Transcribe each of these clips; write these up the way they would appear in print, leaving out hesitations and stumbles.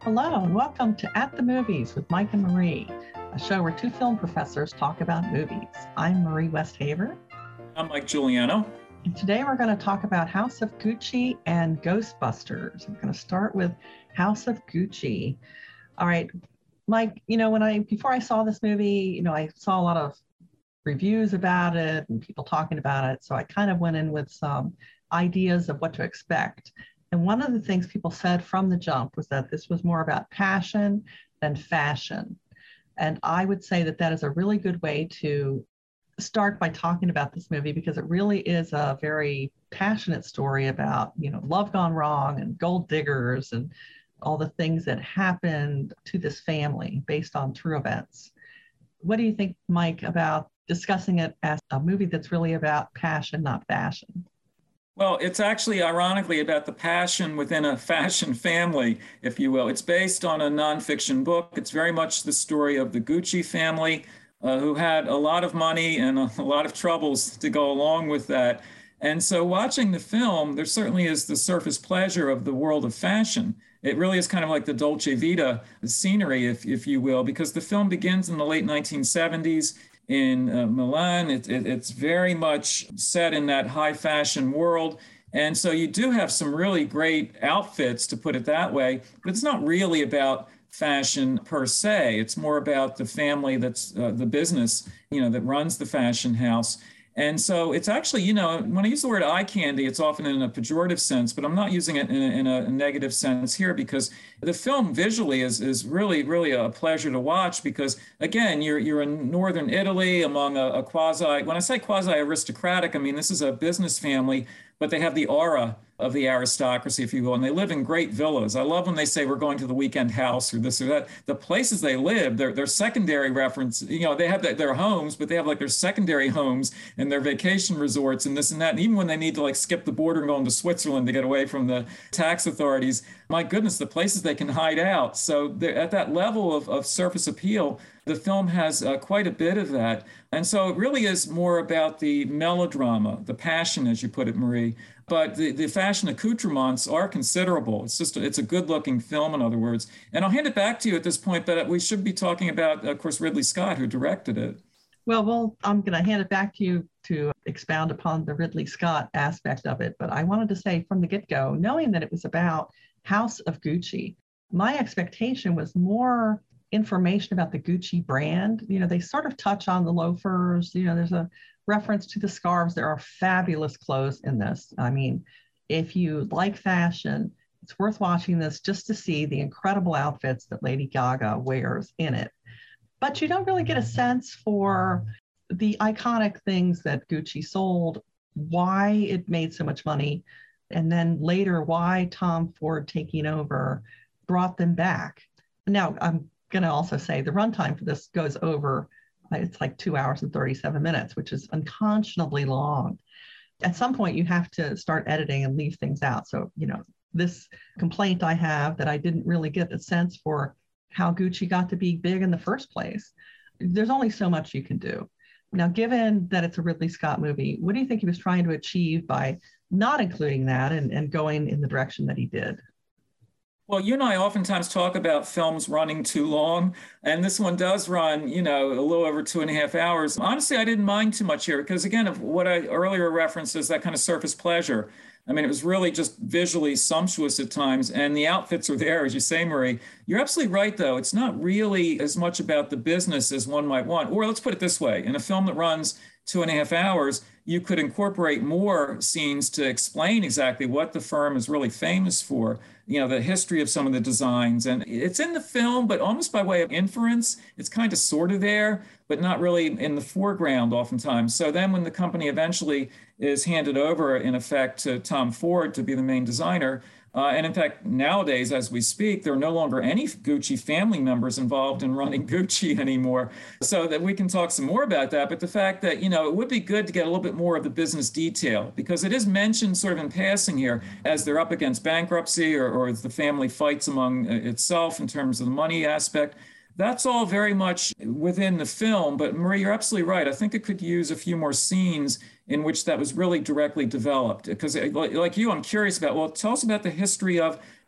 Hello, and welcome to At the Movies with Mike and Marie, a show where two film professors talk about movies. I'm Marie Westhaver. I'm Mike Giuliano. And today we're going to talk about House of Gucci and Ghostbusters. We're going to start with House of Gucci. All right, Mike, before I saw this movie, I saw a lot of reviews about it and people talking about it. So I kind of went in with some ideas of what to expect. And one of the things people said from the jump was that this was more about passion than fashion. And I would say that that is a really good way to start by talking about this movie, because it really is a very passionate story about, love gone wrong and gold diggers and all the things that happened to this family based on true events. What do you think, Mike, about discussing it as a movie that's really about passion, not fashion? Well, it's actually ironically about the passion within a fashion family, if you will. It's based on a nonfiction book. It's very much the story of the Gucci family, who had a lot of money and a lot of troubles to go along with that. And so watching the film, there certainly is the surface pleasure of the world of fashion. It really is kind of like the Dolce Vita scenery, if you will, because the film begins in the late 1970s in Milan. It's very much set in that high fashion world. And so you do have some really great outfits, to put it that way, but it's not really about fashion per se. It's more about the family that's the business, that runs the fashion house. And so it's actually, when I use the word eye candy, it's often in a pejorative sense, but I'm not using it in a negative sense here, because the film visually is really, really a pleasure to watch, because, again, you're in northern Italy among a quasi, when I say quasi-aristocratic, I mean, this is a business family, but they have the aura of the aristocracy, if you will, and they live in great villas. I love when they say we're going to the weekend house or this or that. The places they live, their secondary reference, they have their homes, but they have like their secondary homes and their vacation resorts and this and that. And even when they need to like skip the border and go into Switzerland to get away from the tax authorities, my goodness, the places they can hide out. So at that level of surface appeal, the film has quite a bit of that. And so it really is more about the melodrama, the passion, as you put it, Marie. But the fashion accoutrements are considerable. It's a good looking film, in other words. And I'll hand it back to you at this point, but we should be talking about, of course, Ridley Scott, who directed it. Well, I'm going to hand it back to you to expound upon the Ridley Scott aspect of it. But I wanted to say from the get-go, knowing that it was about House of Gucci, my expectation was more information about the Gucci brand. They sort of touch on the loafers. There's a reference to the scarves. There are fabulous clothes in this. I mean, if you like fashion, it's worth watching this just to see the incredible outfits that Lady Gaga wears in it. But you don't really get a sense for the iconic things that Gucci sold, why it made so much money, and then later why Tom Ford taking over brought them back. Now, I'm going to also say the runtime for this goes over, it's like 2 hours and 37 minutes, which is unconscionably long. At some point, you have to start editing and leave things out. So, this complaint I have that I didn't really get a sense for how Gucci got to be big in the first place. There's only so much you can do. Now, given that it's a Ridley Scott movie, what do you think he was trying to achieve by not including that and going in the direction that he did? Well, you and I oftentimes talk about films running too long, and this one does run, a little over 2.5 hours. Honestly, I didn't mind too much here because, again, of what I earlier referenced as that kind of surface pleasure. I mean, it was really just visually sumptuous at times, and the outfits are there, as you say, Marie. You're absolutely right, though. It's not really as much about the business as one might want. Or let's put it this way. In a film that runs 2.5 hours, you could incorporate more scenes to explain exactly what the firm is really famous for, the history of some of the designs. And it's in the film, but almost by way of inference. It's kind of sort of there, but not really in the foreground oftentimes. So then when the company eventually is handed over, in effect, to Tom Ford to be the main designer, and in fact, nowadays, as we speak, there are no longer any Gucci family members involved in running Gucci anymore. So that we can talk some more about that. But the fact that, it would be good to get a little bit more of the business detail, because it is mentioned sort of in passing here as they're up against bankruptcy or as the family fights among itself in terms of the money aspect. That's all very much within the film. But Marie, you're absolutely right. I think it could use a few more scenes in which that was really directly developed. Because like you, I'm curious about, well, tell us about the history of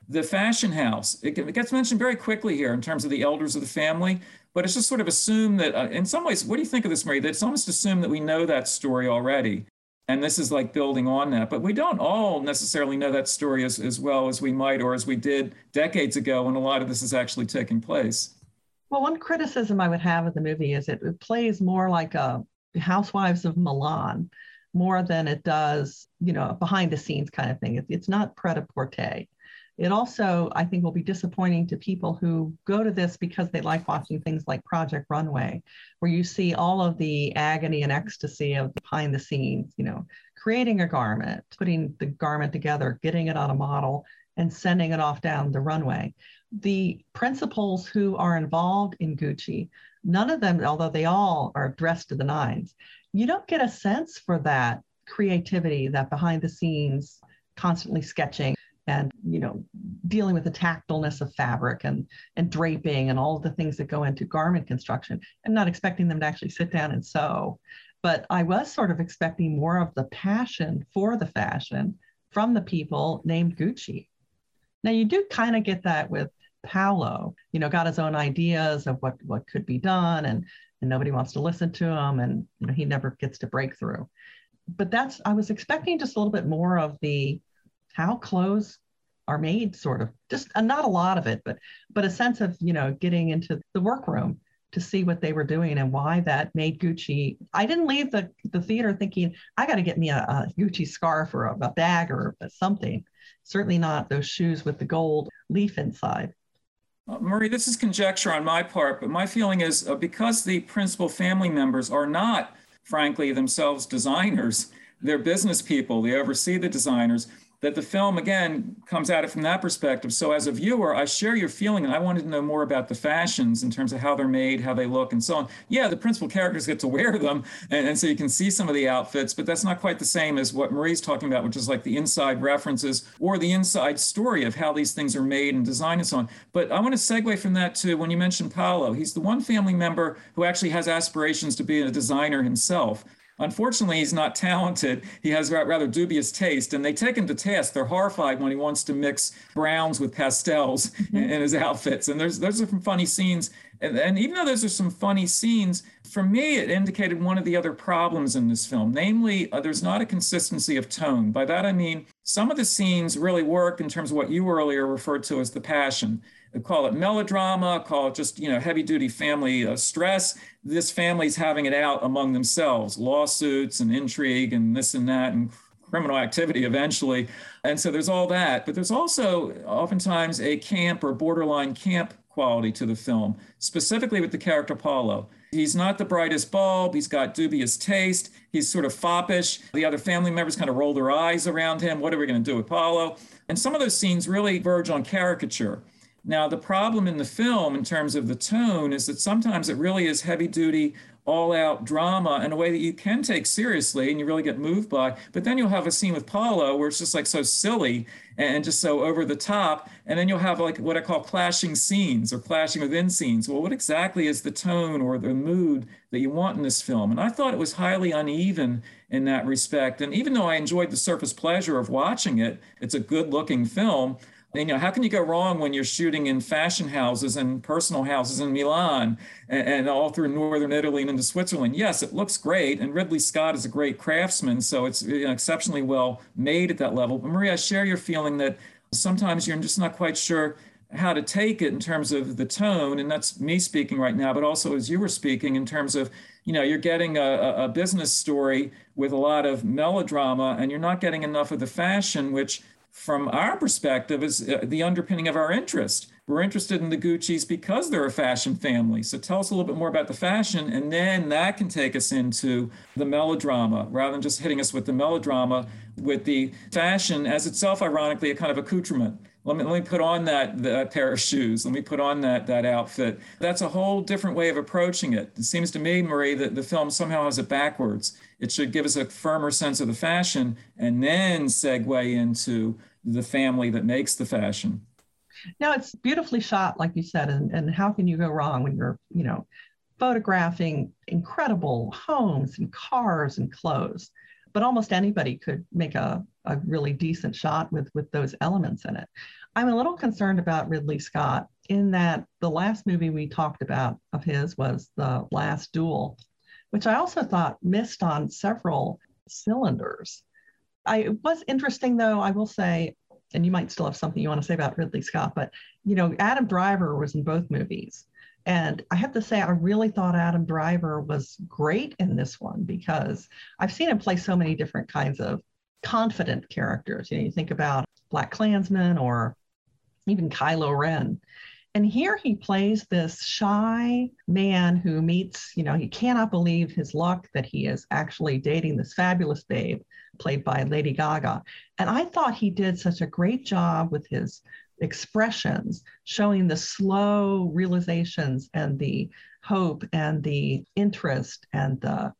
the fashion house. It gets mentioned very quickly here in terms of the elders of the family, but it's just sort of assumed that, in some ways, what do you think of this, Marie? That it's almost assumed that we know that story already. And this is like building on that. But we don't all necessarily know that story as well as we might or as we did decades ago when a lot of this is actually taking place. Well, one criticism I would have of the movie is it plays more like a Housewives of Milan more than it does, behind the scenes kind of thing. It's not pret-a-porter. It also, I think, will be disappointing to people who go to this because they like watching things like Project Runway, where you see all of the agony and ecstasy of behind the scenes, creating a garment, putting the garment together, getting it on a model, and sending it off down the runway. The principals who are involved in Gucci, none of them, although they all are dressed to the nines, you don't get a sense for that creativity, that behind the scenes, constantly sketching and dealing with the tactileness of fabric and draping and all the things that go into garment construction. I'm not expecting them to actually sit down and sew, but I was sort of expecting more of the passion for the fashion from the people named Gucci. Now you do kind of get that with Paolo, got his own ideas of what could be done, and nobody wants to listen to him, and he never gets to break through. But I was expecting just a little bit more of the how clothes are made, sort of, just not a lot of it, but a sense of getting into the workroom to see what they were doing and why that made Gucci. I didn't leave the theater thinking I got to get me a Gucci scarf or a bag or something. Certainly not those shoes with the gold leaf inside. Marie, this is conjecture on my part, but my feeling is because the principal family members are not, frankly, themselves designers, they're business people, they oversee the designers, that the film, again, comes at it from that perspective. So as a viewer, I share your feeling, and I wanted to know more about the fashions in terms of how they're made, how they look, and so on. Yeah, the principal characters get to wear them, and so you can see some of the outfits, but that's not quite the same as what Marie's talking about, which is like the inside references or the inside story of how these things are made and designed and so on. But I want to segue from that to when you mentioned Paolo. He's the one family member who actually has aspirations to be a designer himself. Unfortunately, he's not talented. He has rather dubious taste, and they take him to task. They're horrified when he wants to mix browns with pastels in his outfits. And those are some funny scenes. And even though those are some funny scenes, for me, it indicated one of the other problems in this film. Namely, there's not a consistency of tone. By that, I mean, some of the scenes really work in terms of what you earlier referred to as the passion. Call it melodrama, call it just, heavy-duty family stress. This family's having it out among themselves, lawsuits and intrigue and this and that and criminal activity eventually. And so there's all that. But there's also oftentimes a camp or borderline camp quality to the film, specifically with the character Paolo. He's not the brightest bulb. He's got dubious taste. He's sort of foppish. The other family members kind of roll their eyes around him. What are we going to do with Paolo? And some of those scenes really verge on caricature. Now, the problem in the film in terms of the tone is that sometimes it really is heavy-duty, all-out drama in a way that you can take seriously and you really get moved by. But then you'll have a scene with Paolo where it's just like so silly and just so over the top. And then you'll have like what I call clashing scenes or clashing within scenes. Well, what exactly is the tone or the mood that you want in this film? And I thought it was highly uneven in that respect. And even though I enjoyed the surface pleasure of watching it, it's a good-looking film. And, how can you go wrong when you're shooting in fashion houses and personal houses in Milan and all through northern Italy and into Switzerland? Yes, it looks great. And Ridley Scott is a great craftsman, so it's exceptionally well made at that level. But Maria, I share your feeling that sometimes you're just not quite sure how to take it in terms of the tone. And that's me speaking right now, but also as you were speaking in terms of, you're getting a business story with a lot of melodrama and you're not getting enough of the fashion, which from our perspective is the underpinning of our interest. We're interested in the Gucci's because they're a fashion family. So tell us a little bit more about the fashion, and then that can take us into the melodrama, rather than just hitting us with the melodrama, with the fashion as itself, ironically, a kind of accoutrement. Let me put on that pair of shoes. Let me put on that outfit. That's a whole different way of approaching it. It seems to me, Marie, that the film somehow has it backwards. It should give us a firmer sense of the fashion and then segue into the family that makes the fashion. Now, it's beautifully shot, like you said, and how can you go wrong when you're, photographing incredible homes and cars and clothes? but almost anybody could make a really decent shot with those elements in it. I'm a little concerned about Ridley Scott in that the last movie we talked about of his was The Last Duel, which I also thought missed on several cylinders. It was interesting, though, I will say, and you might still have something you want to say about Ridley Scott, but, Adam Driver was in both movies. And I have to say, I really thought Adam Driver was great in this one because I've seen him play so many different kinds of confident characters. You think about Black Klansman or even Kylo Ren. And here he plays this shy man who meets, he cannot believe his luck that he is actually dating this fabulous babe played by Lady Gaga. And I thought he did such a great job with his expressions, showing the slow realizations and the hope and the interest and the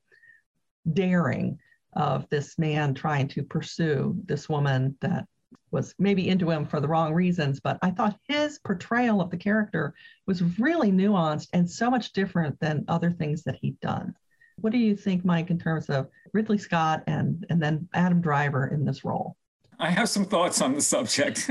daring of this man trying to pursue this woman that was maybe into him for the wrong reasons. But I thought his portrayal of the character was really nuanced and so much different than other things that he'd done. What do you think, Mike, in terms of Ridley Scott and then Adam Driver in this role? I have some thoughts on the subject.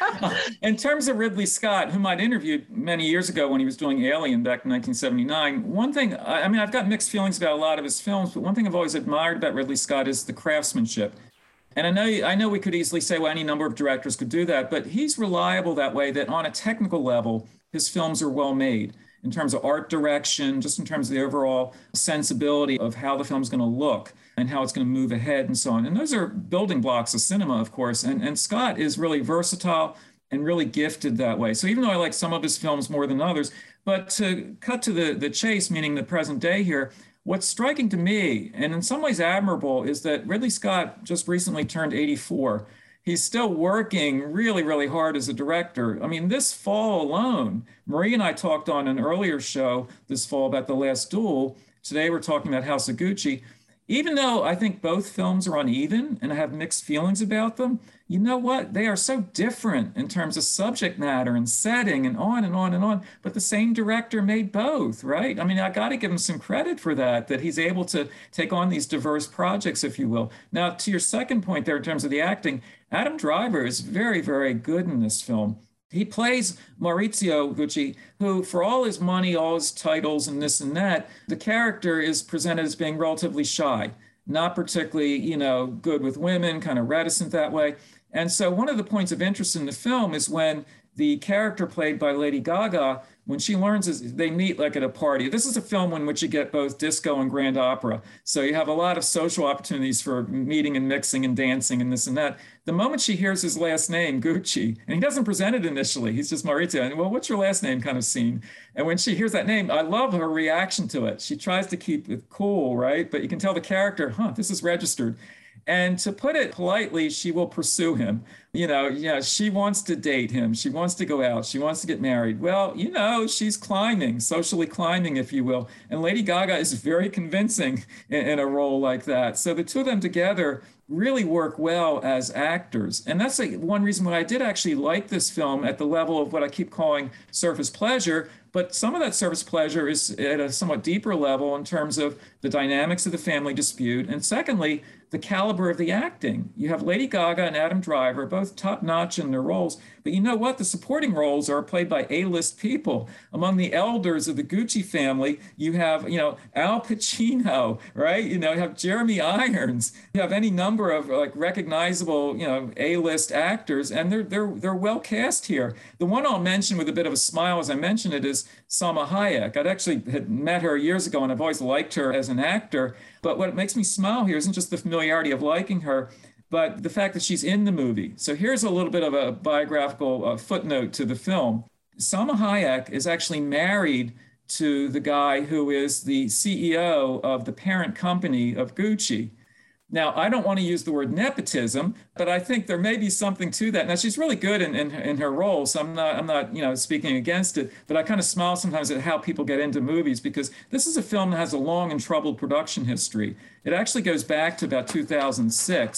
In terms of Ridley Scott, whom I'd interviewed many years ago when he was doing Alien back in 1979, one thing, I've got mixed feelings about a lot of his films, but one thing I've always admired about Ridley Scott is the craftsmanship. And I know we could easily say, well, any number of directors could do that, but he's reliable that way, that on a technical level, his films are well made in terms of art direction, just in terms of the overall sensibility of how the film's going to look and how it's going to move ahead and so on. And those are building blocks of cinema, of course. And Scott is really versatile and really gifted that way. So even though I like some of his films more than others, but to cut to the chase, meaning the present day here, what's striking to me, and in some ways admirable, is that Ridley Scott just recently turned 84. He's still working really, really hard as a director. I mean, this fall alone, Marie and I talked on an earlier show this fall about The Last Duel. Today we're talking about House of Gucci. Even though I think both films are uneven and I have mixed feelings about them, you know what? They are so different in terms of subject matter and setting and on and on and on. But the same director made both, right? I mean, I got to give him some credit for that he's able to take on these diverse projects, if you will. Now, to your second point there in terms of the acting, Adam Driver is very, very good in this film. He plays Maurizio Gucci, who, for all his money, all his titles and this and that, the character is presented as being relatively shy, not particularly, good with women, kind of reticent that way. And so one of the points of interest in the film is when the character played by Lady Gaga, when she learns, they meet like at a party. This is a film in which you get both disco and grand opera. So you have a lot of social opportunities for meeting and mixing and dancing and this and that. The moment she hears his last name, Gucci, and he doesn't present it initially, he's just Maurizio. And, well, what's your last name kind of scene? And when she hears that name, I love her reaction to it. She tries to keep it cool, right? But you can tell the character, this is registered. And to put it politely, she will pursue him. She wants to date him. She wants to go out. She wants to get married. Well, she's climbing, socially climbing, if you will. And Lady Gaga is very convincing in a role like that. So the two of them together really work well as actors. And that's one reason why I did actually like this film at the level of what I keep calling surface pleasure. But some of that surface pleasure is at a somewhat deeper level in terms of the dynamics of the family dispute. And secondly, the caliber of the acting. You have Lady Gaga and Adam Driver, both top-notch in their roles. But you know what? The supporting roles are played by A-list people. Among the elders of the Gucci family, you have, Al Pacino, right? You have Jeremy Irons. You have any number of recognizable, A-list actors, and they're well cast here. The one I'll mention with a bit of a smile as I mention it is Salma Hayek. I'd actually had met her years ago, and I've always liked her as an actor. But what makes me smile here isn't just the familiarity of liking her, but the fact that she's in the movie. So here's a little bit of a biographical footnote to the film. Salma Hayek is actually married to the guy who is the CEO of the parent company of Gucci. Now, I don't want to use the word nepotism, but I think there may be something to that. Now, she's really good in her role, so I'm not speaking against it, but I kind of smile sometimes at how people get into movies, because this is a film that has a long and troubled production history. It actually goes back to about 2006.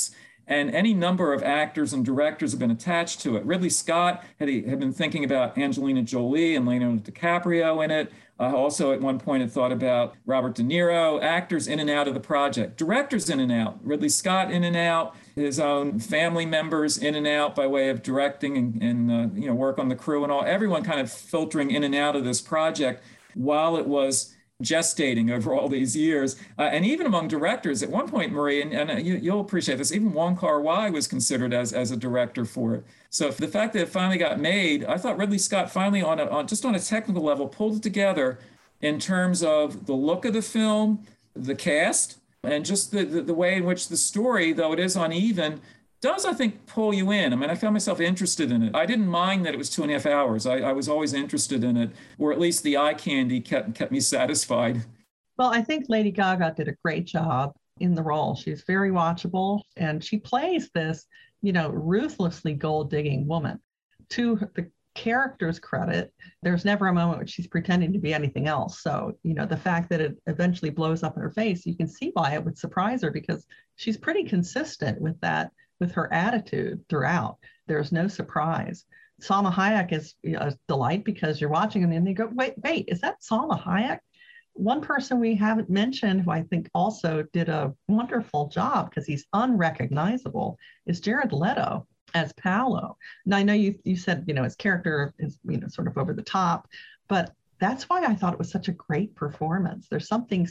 And any number of actors and directors have been attached to it. Ridley Scott had been thinking about Angelina Jolie and Leonardo DiCaprio in it. Also, at one point, had thought about Robert De Niro, actors in and out of the project, directors in and out, Ridley Scott in and out, his own family members in and out by way of directing and work on the crew and all. Everyone kind of filtering in and out of this project while it was gestating over all these years. And even among directors, at one point, Marie, and you'll appreciate this, even Wong Kar-wai was considered as a director for it. So the fact that it finally got made, I thought Ridley Scott finally, just on a technical level, pulled it together in terms of the look of the film, the cast, and just the way in which the story, though it is uneven, does, I think, pull you in. I mean, I found myself interested in it. I didn't mind that it was 2.5 hours. I was always interested in it, or at least the eye candy kept me satisfied. Well, I think Lady Gaga did a great job in the role. She's very watchable, and she plays this, ruthlessly gold-digging woman. To the character's credit, there's never a moment when she's pretending to be anything else. So, the fact that it eventually blows up in her face, you can see why it would surprise her, because she's pretty consistent with that, with her attitude throughout. There's no surprise. Salma Hayek is a delight, because you're watching and then you go, wait, is that Salma Hayek? One person we haven't mentioned, who I think also did a wonderful job because he's unrecognizable, is Jared Leto as Paolo. Now, I know you said, his character is, sort of over the top, but that's why I thought it was such a great performance. There's something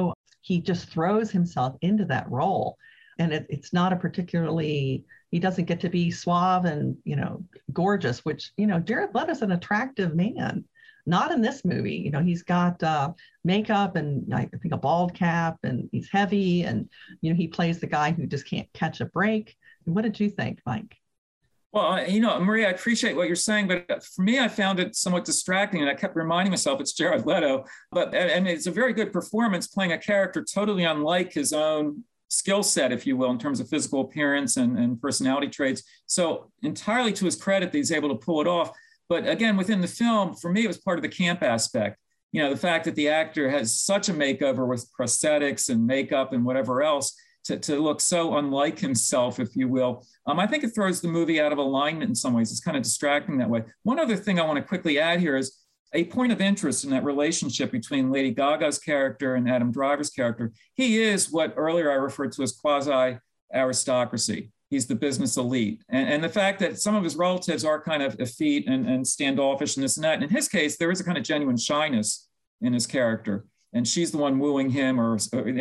he just throws himself into that role. And it's not a particularly, he doesn't get to be suave and, gorgeous, which, Jared Leto's an attractive man. Not in this movie. He's got makeup and I think a bald cap, and he's heavy, and, he plays the guy who just can't catch a break. What did you think, Mike? Well, Maria, I appreciate what you're saying, but for me, I found it somewhat distracting, and I kept reminding myself it's Jared Leto. And it's a very good performance, playing a character totally unlike his own skill set, if you will, in terms of physical appearance and personality traits. So entirely to his credit that he's able to pull it off. But again, within the film, for me, it was part of the camp aspect. The fact that the actor has such a makeover with prosthetics and makeup and whatever else to look so unlike himself, if you will. I think it throws the movie out of alignment in some ways. It's kind of distracting that way. One other thing I want to quickly add here is a point of interest in that relationship between Lady Gaga's character and Adam Driver's character. He is what earlier I referred to as quasi-aristocracy. He's the business elite. And the fact that some of his relatives are kind of effete and standoffish and this and that. In his case, there is a kind of genuine shyness in his character. And she's the one wooing him, or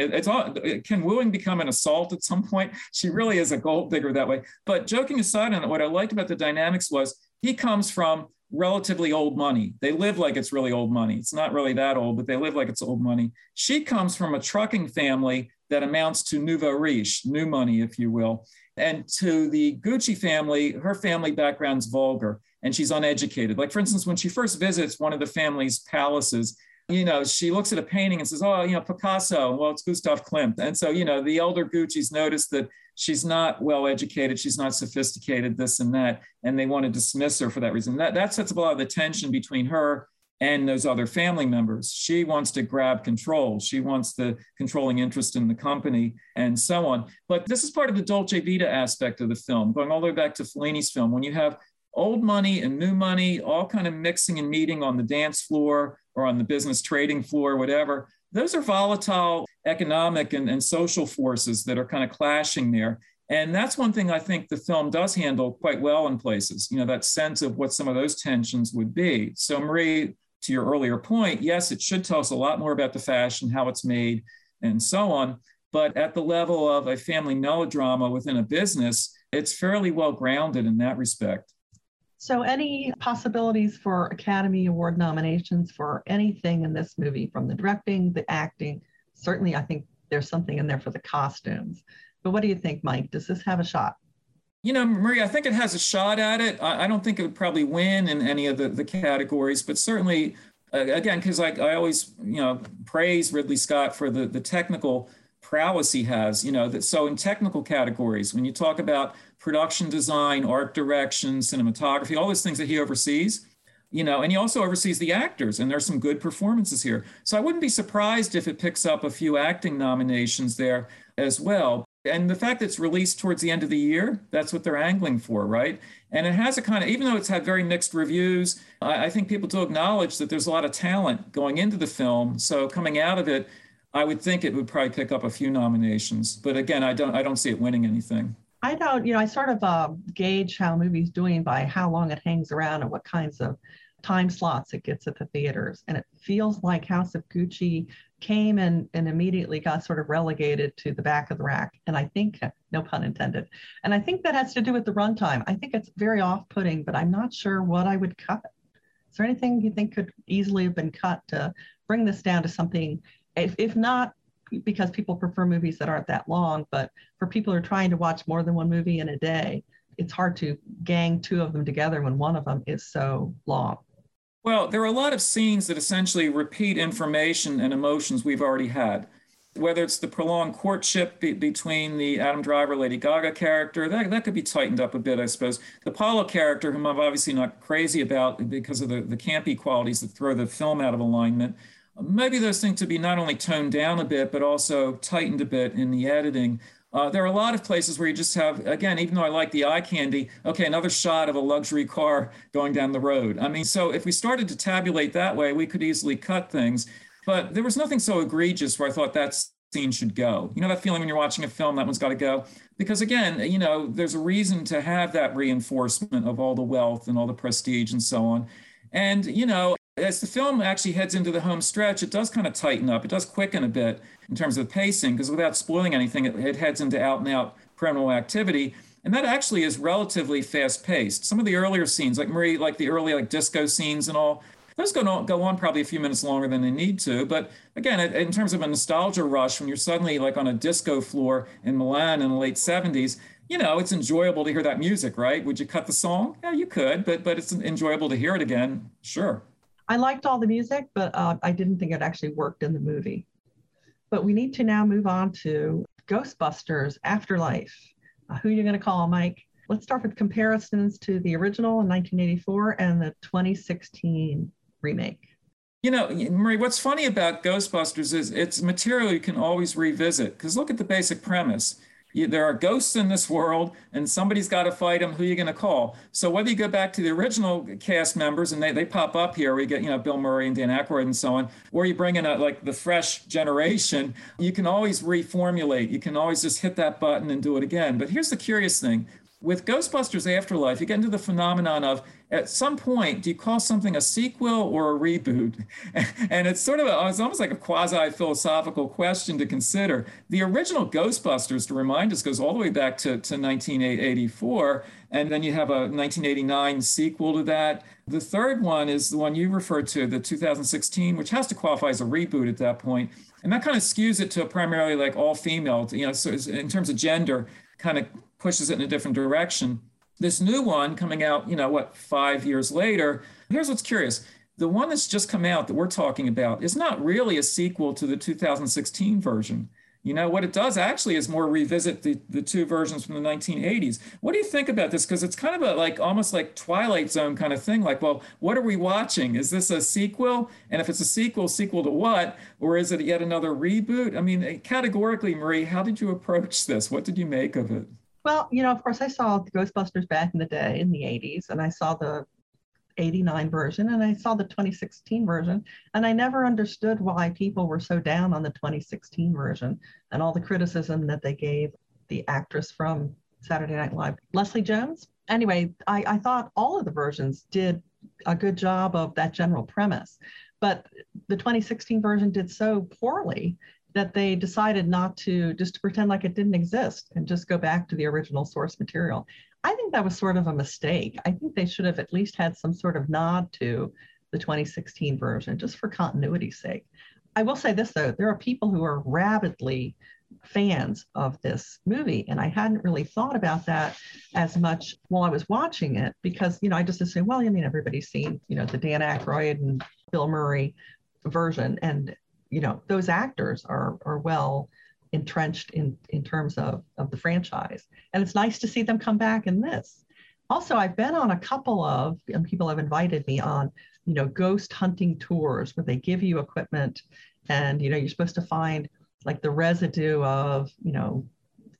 can wooing become an assault at some point? She really is a gold digger that way. But joking aside on it, what I liked about the dynamics was he comes from relatively old money. They live like it's really old money. It's not really that old, but they live like it's old money. She comes from a trucking family that amounts to nouveau riche, new money, if you will. And to the Gucci family, her family background's vulgar, and she's uneducated. Like, for instance, when she first visits one of the family's palaces, she looks at a painting and says, Picasso. Well, it's Gustav Klimt. And so, the elder Gucci's noticed that she's not well educated, she's not sophisticated, this and that, and they want to dismiss her for that reason. That sets up a lot of the tension between her and those other family members. She wants to grab control. She wants the controlling interest in the company and so on. But this is part of the Dolce Vita aspect of the film, going all the way back to Fellini's film. When you have old money and new money all kind of mixing and meeting on the dance floor or on the business trading floor, whatever, those are volatile economic and social forces that are kind of clashing there. And that's one thing I think the film does handle quite well in places, that sense of what some of those tensions would be. So Marie, to your earlier point, yes, it should tell us a lot more about the fashion, how it's made, and so on. But at the level of a family melodrama within a business, it's fairly well grounded in that respect. So any possibilities for Academy Award nominations for anything in this movie, from the directing, the acting? Certainly, I think there's something in there for the costumes. But what do you think, Mike? Does this have a shot? Marie, I think it has a shot at it. I don't think it would probably win in any of the categories, but certainly, again, because I always, praise Ridley Scott for the technical prowess he has, so in technical categories, when you talk about production design, art direction, cinematography, all those things that he oversees, and he also oversees the actors, and there's some good performances here. So I wouldn't be surprised if it picks up a few acting nominations there as well. And the fact that it's released towards the end of the year, that's what they're angling for, right? And it has a kind of, even though it's had very mixed reviews, I think people do acknowledge that there's a lot of talent going into the film. So coming out of it, I would think it would probably pick up a few nominations. But again, I don't see it winning anything. I don't, I sort of gauge how a movie's doing by how long it hangs around and what kinds of time slots it gets at the theaters. And it feels like House of Gucci came and immediately got sort of relegated to the back of the rack. And I think, no pun intended, and I think that has to do with the runtime. I think it's very off-putting, but I'm not sure what I would cut. Is there anything you think could easily have been cut to bring this down to something, if not because people prefer movies that aren't that long, but for people who are trying to watch more than one movie in a day, it's hard to gang two of them together when one of them is so long. Well, there are a lot of scenes that essentially repeat information and emotions we've already had. Whether it's the prolonged courtship between the Adam Driver, Lady Gaga character, that could be tightened up a bit, I suppose. The Paulo character, whom I'm obviously not crazy about because of the campy qualities that throw the film out of alignment, maybe those things to be not only toned down a bit, but also tightened a bit in the editing. There are a lot of places where you just have, again, even though I like the eye candy, okay, another shot of a luxury car going down the road. I mean, so if we started to tabulate that way, we could easily cut things. But there was nothing so egregious where I thought that scene should go. You know that feeling when you're watching a film, that one's got to go? Because again, there's a reason to have that reinforcement of all the wealth and all the prestige and so on. And, as the film actually heads into the home stretch, it does kind of tighten up. It does quicken a bit in terms of the pacing, because without spoiling anything, it heads into out and out criminal activity. And that actually is relatively fast paced. Some of the earlier scenes, like Marie, like the early disco scenes and all, those go on probably a few minutes longer than they need to. But again, in terms of a nostalgia rush, when you're suddenly like on a disco floor in Milan in the late 70s, it's enjoyable to hear that music, right? Would you cut the song? Yeah, you could, but it's enjoyable to hear it again. Sure. I liked all the music, but I didn't think it actually worked in the movie. But we need to now move on to Ghostbusters Afterlife. Who are you going to call, Mike? Let's start with comparisons to the original in 1984 and the 2016 remake. Marie, what's funny about Ghostbusters is it's material you can always revisit, because look at the basic premise. There are ghosts in this world, and somebody's got to fight them. Who are you going to call? So whether you go back to the original cast members, and they pop up here, we get Bill Murray and Dan Aykroyd and so on, or you bring in the fresh generation, you can always reformulate. You can always just hit that button and do it again. But here's the curious thing. With Ghostbusters Afterlife, you get into the phenomenon of, at some point, do you call something a sequel or a reboot? And it's it's almost like a quasi-philosophical question to consider. The original Ghostbusters, to remind us, goes all the way back to 1984, and then you have a 1989 sequel to that. The third one is the one you referred to, the 2016, which has to qualify as a reboot at that point. And that kind of skews it to primarily like all female, so in terms of gender, kind of pushes it in a different direction. This new one coming out, 5 years later, here's what's curious. The one that's just come out that we're talking about is not really a sequel to the 2016 version. What it does actually is more revisit the two versions from the 1980s. What do you think about this? Because it's kind of almost like Twilight Zone kind of thing. Like, well, what are we watching? Is this a sequel? And if it's a sequel to what? Or is it yet another reboot? I mean, categorically, Marie, how did you approach this? What did you make of it? Well, of course, I saw the Ghostbusters back in the day in the 80s, and I saw the 89 version, and I saw the 2016 version, and I never understood why people were so down on the 2016 version and all the criticism that they gave the actress from Saturday Night Live, Leslie Jones. Anyway, I thought all of the versions did a good job of that general premise, but the 2016 version did so poorly that they decided not to, just to pretend like it didn't exist and just go back to the original source material. I think that was sort of a mistake. I think they should have at least had some sort of nod to the 2016 version, just for continuity's sake. I will say this, though, there are people who are rabidly fans of this movie, and I hadn't really thought about that as much while I was watching it, because, I just assumed, well, everybody's seen, the Dan Aykroyd and Bill Murray version, and those actors are well entrenched in terms of the franchise. And it's nice to see them come back in this. Also, I've been on a couple of, and people have invited me on, ghost hunting tours where they give you equipment and, you're supposed to find like the residue of,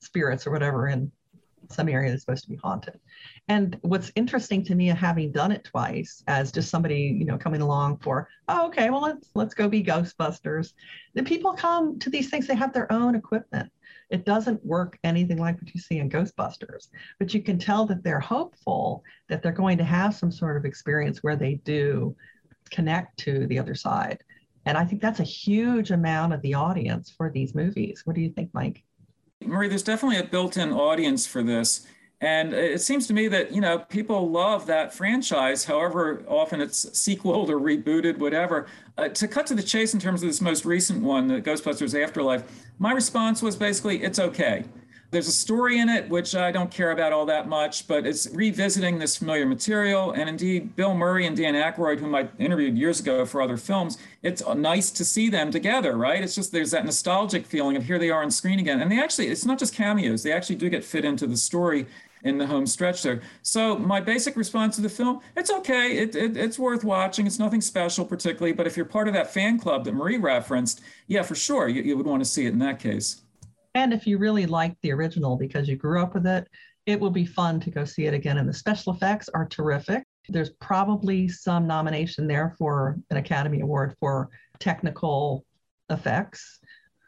spirits or whatever in some area that's supposed to be haunted. And what's interesting to me, having done it twice as just somebody, coming along for, oh, okay, well, let's go be Ghostbusters. The people come to these things, they have their own equipment. It doesn't work anything like what you see in Ghostbusters, but you can tell that they're hopeful that they're going to have some sort of experience where they do connect to the other side. And I think that's a huge amount of the audience for these movies. What do you think, Mike? Marie, there's definitely a built-in audience for this. And it seems to me that, people love that franchise, however often it's sequeled or rebooted, whatever. To cut to the chase in terms of this most recent one, the Ghostbusters Afterlife, my response was basically, it's okay. There's a story in it, which I don't care about all that much, but it's revisiting this familiar material. And indeed, Bill Murray and Dan Aykroyd, whom I interviewed years ago for other films, it's nice to see them together, right? It's just there's that nostalgic feeling of here they are on screen again. And it's not just cameos. They actually do get fit into the story in the home stretch there. So my basic response to the film, it's okay. It's worth watching. It's nothing special particularly. But if you're part of that fan club that Marie referenced, yeah, for sure, you would want to see it in that case. And if you really like the original because you grew up with it, it will be fun to go see it again. And the special effects are terrific. There's probably some nomination there for an Academy Award for technical effects.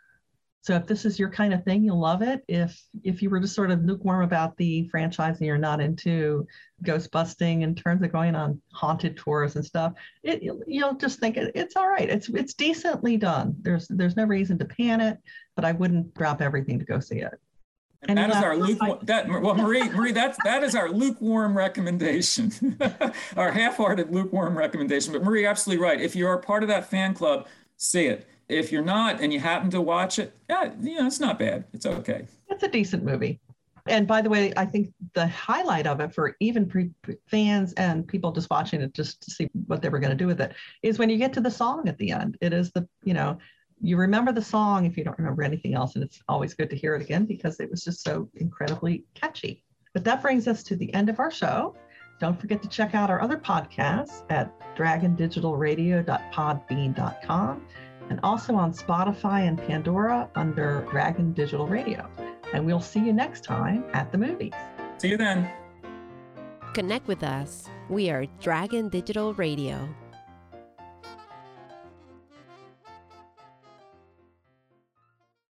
So if this is your kind of thing, you'll love it. If you were just sort of lukewarm about the franchise and you're not into ghost busting in terms of going on haunted tours and stuff, you'll just think it's all right. It's decently done. There's no reason to pan it, but I wouldn't drop everything to go see it. And that is our lukewarm. Marie, that is our lukewarm recommendation, our half-hearted lukewarm recommendation. But Marie, absolutely right. If you are part of that fan club, see it. If you're not and you happen to watch it, yeah, it's not bad. It's okay. It's a decent movie. And by the way, I think the highlight of it for even fans and people just watching it just to see what they were going to do with it is when you get to the song at the end. It is you remember the song if you don't remember anything else. And it's always good to hear it again because it was just so incredibly catchy. But that brings us to the end of our show. Don't forget to check out our other podcasts at dragondigitalradio.podbean.com. and also on Spotify and Pandora under Dragon Digital Radio. And we'll see you next time at the movies. See you then. Connect with us. We are Dragon Digital Radio.